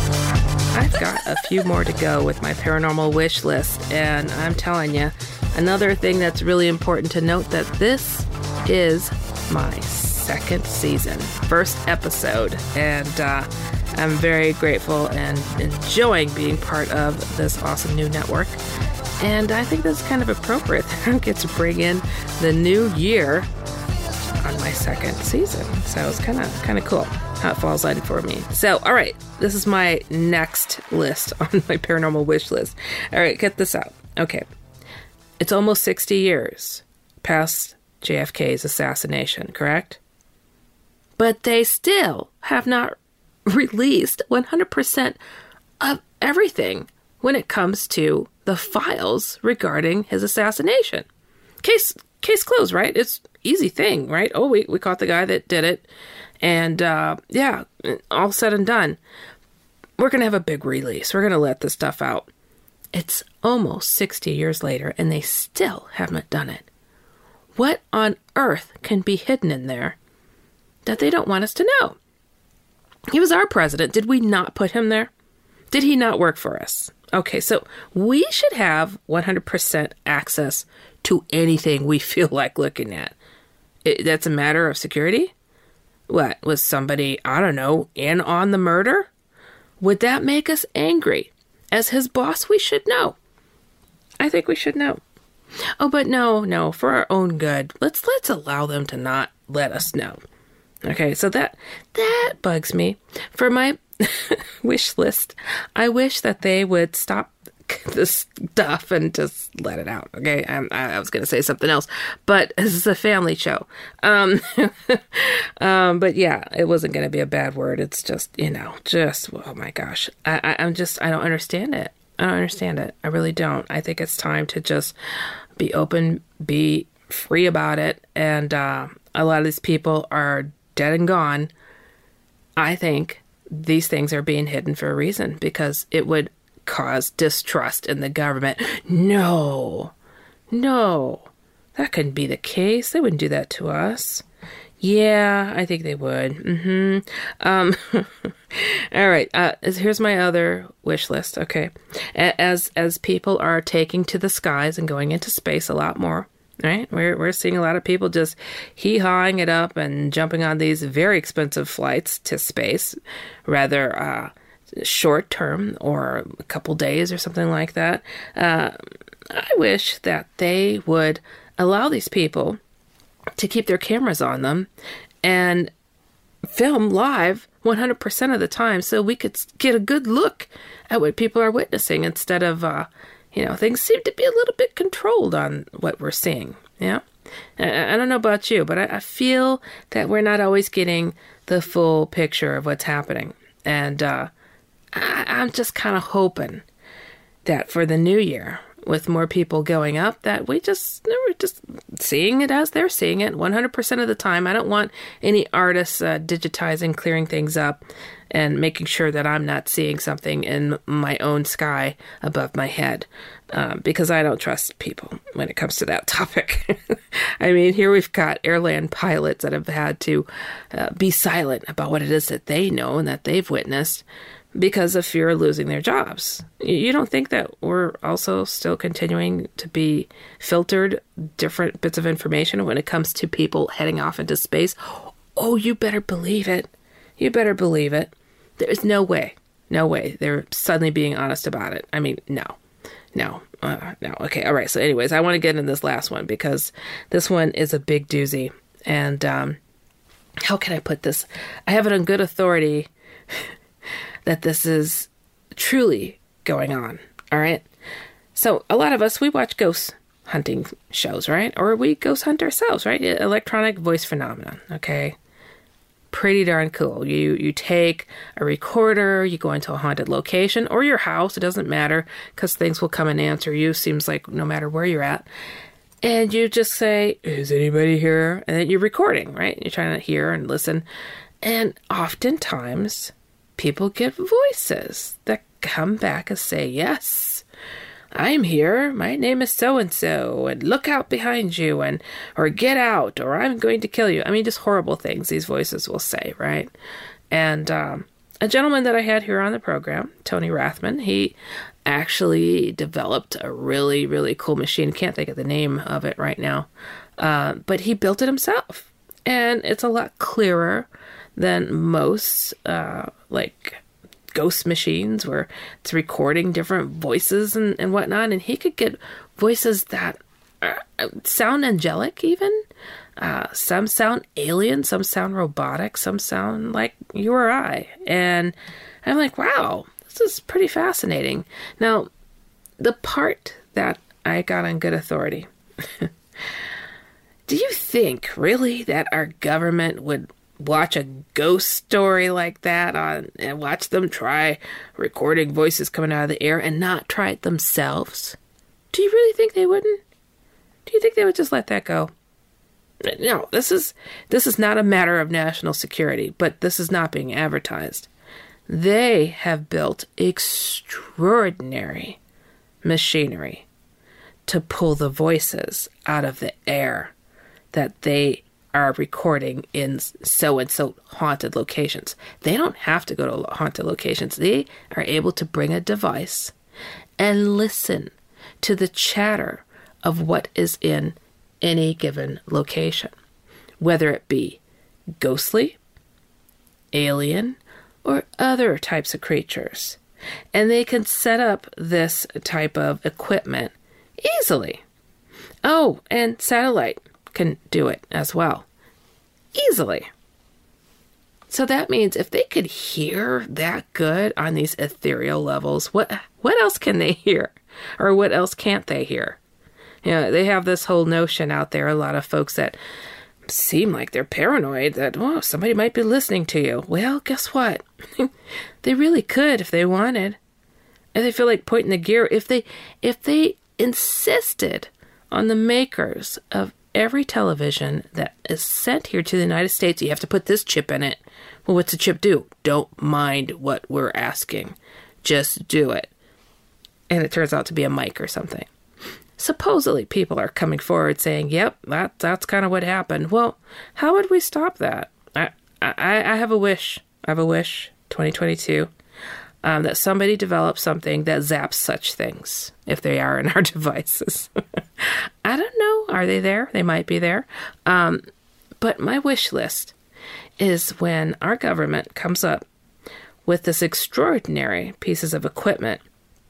I've got a few more to go with my paranormal wish list, and I'm telling you, another thing that's really important to note that this is my second season, first episode, and uh, I'm very grateful and enjoying being part of this awesome new network. And I think that's kind of appropriate that I get to bring in the new year on my second season. So it's kind of kind of cool how it falls in for me. So, all right, this is my next list on my paranormal wish list. All right, get this out. Okay, it's almost sixty years past J F K's assassination, correct? But they still have not released one hundred percent of everything when it comes to the files regarding his assassination. Case case closed, right? It's easy thing, right? Oh, we, we caught the guy that did it. And uh, yeah, all said and done. We're going to have a big release. We're going to let this stuff out. It's almost sixty years later, and they still haven't done it. What on earth can be hidden in there that they don't want us to know? He was our president. Did we not put him there? Did he not work for us? Okay, so we should have one hundred percent access to anything we feel like looking at. It, that's a matter of security? What, was somebody, I don't know, in on the murder? Would that make us angry? As his boss, we should know. I think we should know. Oh, but no, no, for our own good, let's let's allow them to not let us know. Okay, so that that bugs me. For my wish list, I wish that they would stop this stuff and just let it out. Okay, I, I was going to say something else, but this is a family show. Um, um, but yeah, it wasn't going to be a bad word. It's just, you know, just, oh my gosh. I, I, I'm just, I don't understand it. I don't understand it. I really don't. I think it's time to just be open, be free about it. And uh, a lot of these people are dead and gone. I think these things are being hidden for a reason, because it would cause distrust in the government. No, no, that couldn't be the case. They wouldn't do that to us. Yeah, I think they would. Mm-hmm. Um, all right. Uh, here's my other wish list. Okay. As, as people are taking to the skies and going into space a lot more, right? We're, we're seeing a lot of people just hee-hawing it up and jumping on these very expensive flights to space, rather, uh, short term or a couple days or something like that. Uh, I wish that they would allow these people to keep their cameras on them and film live one hundred percent of the time so we could get a good look at what people are witnessing instead of, uh, you know, things seem to be a little bit controlled on what we're seeing. Yeah. I, I don't know about you, but I, I feel that we're not always getting the full picture of what's happening. And uh, I, I'm just kind of hoping that for the new year, with more people going up, that we just, we're just seeing it as they're seeing it one hundred percent of the time. I don't want any artists uh, digitizing, clearing things up, and making sure that I'm not seeing something in my own sky above my head, um, because I don't trust people when it comes to that topic. I mean, here we've got airline pilots that have had to uh, be silent about what it is that they know and that they've witnessed because of fear of losing their jobs. You don't think that we're also still continuing to be filtered different bits of information when it comes to people heading off into space? Oh, you better believe it. You better believe it. There's no way, no way they're suddenly being honest about it. I mean, no, no, uh, no. Okay, all right. So anyways, I want to get into this last one because this one is a big doozy. And um, how can I put this? I have it on good authority that this is truly going on, all right? So a lot of us, we watch ghost hunting shows, right? Or we ghost hunt ourselves, right? Electronic voice phenomenon, okay? Pretty darn cool. You you take a recorder, you go into a haunted location, or your house, it doesn't matter, because things will come and answer you, seems like no matter where you're at. And you just say, is anybody here? And then you're recording, right? You're trying to hear and listen. And oftentimes, people get voices that come back and say, yes, I'm here. My name is so-and-so, and look out behind you, and or get out, or I'm going to kill you. I mean, just horrible things these voices will say, right? And um, a gentleman that I had here on the program, Tony Rathman, he actually developed a really, really cool machine. Can't think of the name of it right now, uh, but he built it himself. And it's a lot clearer than most, uh, like, ghost machines where it's recording different voices and, and whatnot. And he could get voices that are, sound angelic even. Uh, some sound alien, some sound robotic, some sound like you or I. And I'm like, wow, this is pretty fascinating. Now, the part that I got on good authority, do you think really that our government would watch a ghost story like that on and watch them try recording voices coming out of the air and not try it themselves? Do you really think they wouldn't? Do you think they would just let that go? No, this is this is not a matter of national security, but this is not being advertised. They have built extraordinary machinery to pull the voices out of the air that they are recording in so-and-so haunted locations. They don't have to go to haunted locations. They are able to bring a device and listen to the chatter of what is in any given location, whether it be ghostly, alien, or other types of creatures. And they can set up this type of equipment easily. Oh, and satellite can do it as well. Easily. So that means if they could hear that good on these ethereal levels, what what else can they hear? Or what else can't they hear? You know, they have this whole notion out there, a lot of folks that seem like they're paranoid that, oh, somebody might be listening to you. Well, guess what? They really could if they wanted. And they feel like pointing the gear. If they if they insisted on the makers of every television that is sent here to the United States, you have to put this chip in it. Well, what's the chip do? Don't mind what we're asking. Just do it. And it turns out to be a mic or something. Supposedly, people are coming forward saying, yep, that that's kind of what happened. Well, how would we stop that? I, I, I have a wish. I have a wish, twenty twenty-two, um, that somebody develops something that zaps such things, if they are in our devices. I don't know. Are they there? They might be there. Um, but my wish list is when our government comes up with this extraordinary pieces of equipment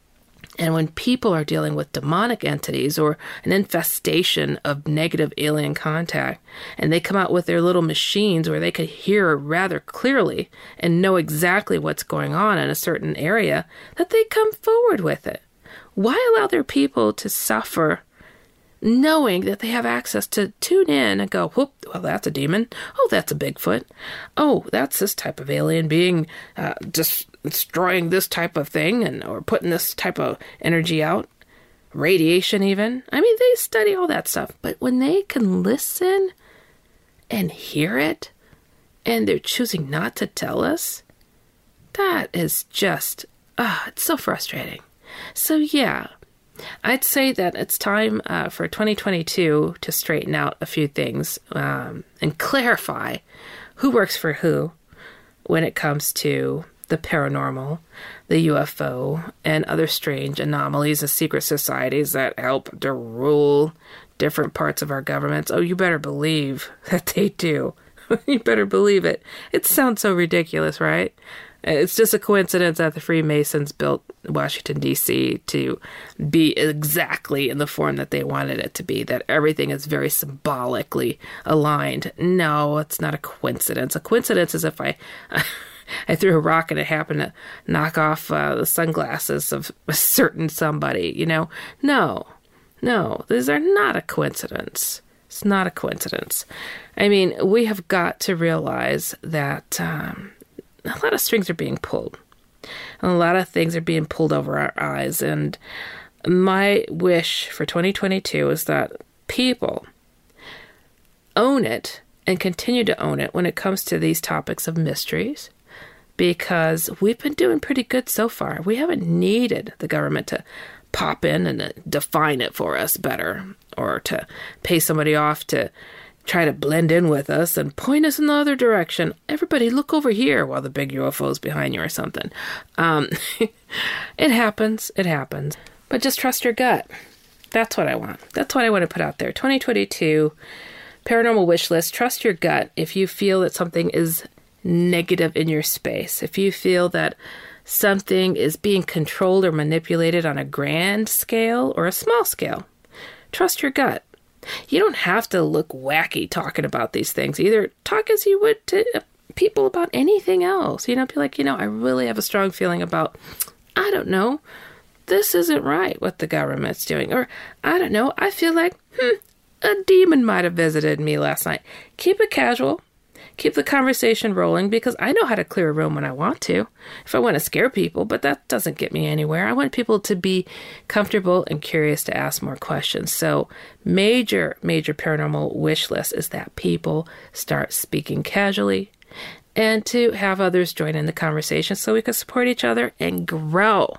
And when people are dealing with demonic entities or an infestation of negative alien contact, and they come out with their little machines where they could hear rather clearly and know exactly what's going on in a certain area, that they come forward with it. Why allow their people to suffer knowing that they have access to tune in and go, whoop, well, that's a demon. Oh, that's a Bigfoot. Oh, that's this type of alien being uh, just destroying this type of thing and or putting this type of energy out, radiation even. I mean, they study all that stuff. But when they can listen and hear it, and they're choosing not to tell us, that is just, ah, it's so frustrating. So yeah, I'd say that it's time uh, for twenty twenty-two to straighten out a few things um, and clarify who works for who when it comes to the paranormal, the U F O, and other strange anomalies and secret societies that help to rule different parts of our governments. Oh, you better believe that they do. You better believe it. It sounds so ridiculous, right? It's just a coincidence that the Freemasons built Washington, D C to be exactly in the form that they wanted it to be, that everything is very symbolically aligned. No, it's not a coincidence. A coincidence is if I I threw a rock and it happened to knock off uh, the sunglasses of a certain somebody, you know? No, no, these are not a coincidence. It's not a coincidence. I mean, we have got to realize that um, a lot of strings are being pulled. And a lot of things are being pulled over our eyes. And my wish for twenty twenty-two is that people own it and continue to own it when it comes to these topics of mysteries, because we've been doing pretty good so far. We haven't needed the government to pop in and define it for us better, or to pay somebody off to try to blend in with us and point us in the other direction. Everybody look over here while the big U F O is behind you or something. Um, it happens. It happens. But just trust your gut. That's what I want. That's what I want to put out there. twenty twenty-two, paranormal wish list. Trust your gut. If you feel that something is negative in your space, if you feel that something is being controlled or manipulated on a grand scale or a small scale, trust your gut. You don't have to look wacky talking about these things either. Talk as you would to people about anything else. You know, be like, you know, I really have a strong feeling about, I don't know, this isn't right what the government's doing. Or, I don't know, I feel like, hmm, a demon might have visited me last night. Keep it casual. Keep the conversation rolling, because I know how to clear a room when I want to, if I want to scare people, but that doesn't get me anywhere. I want people to be comfortable and curious to ask more questions. So major, major paranormal wish list is that people start speaking casually and to have others join in the conversation so we can support each other and grow.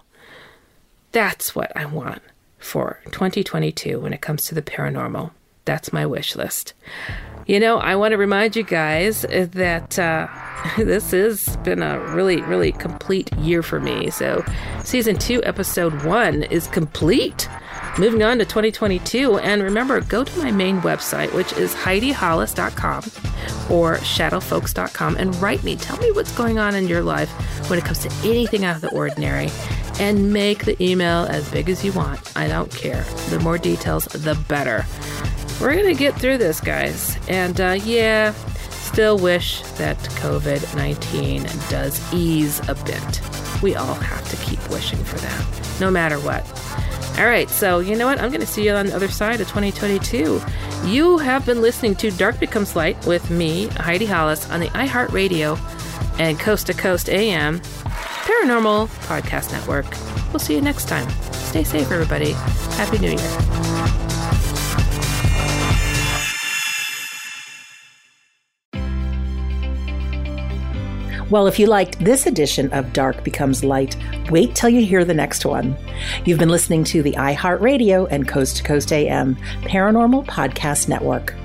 That's what I want for twenty twenty-two when it comes to the paranormal. That's my wish list. You know, I want to remind you guys that uh, this has been a really, really complete year for me. So season two, episode one is complete. Moving on to twenty twenty-two. And remember, go to my main website, which is Heidi Hollis dot com or shadow folks dot com, and write me. Tell me what's going on in your life when it comes to anything out of the ordinary. And make the email as big as you want. I don't care. The more details, the better. We're going to get through this, guys. And uh, yeah, still wish that covid nineteen does ease a bit. We all have to keep wishing for that, no matter what. All right, so you know what? I'm going to see you on the other side of twenty twenty-two. You have been listening to Dark Becomes Light with me, Heidi Hollis, on the iHeartRadio and Coast to Coast A M Paranormal Podcast Network. We'll see you next time. Stay safe, everybody. Happy New Year. Well, if you liked this edition of Dark Becomes Light, wait till you hear the next one. You've been listening to the iHeartRadio and Coast to Coast A M Paranormal Podcast Network.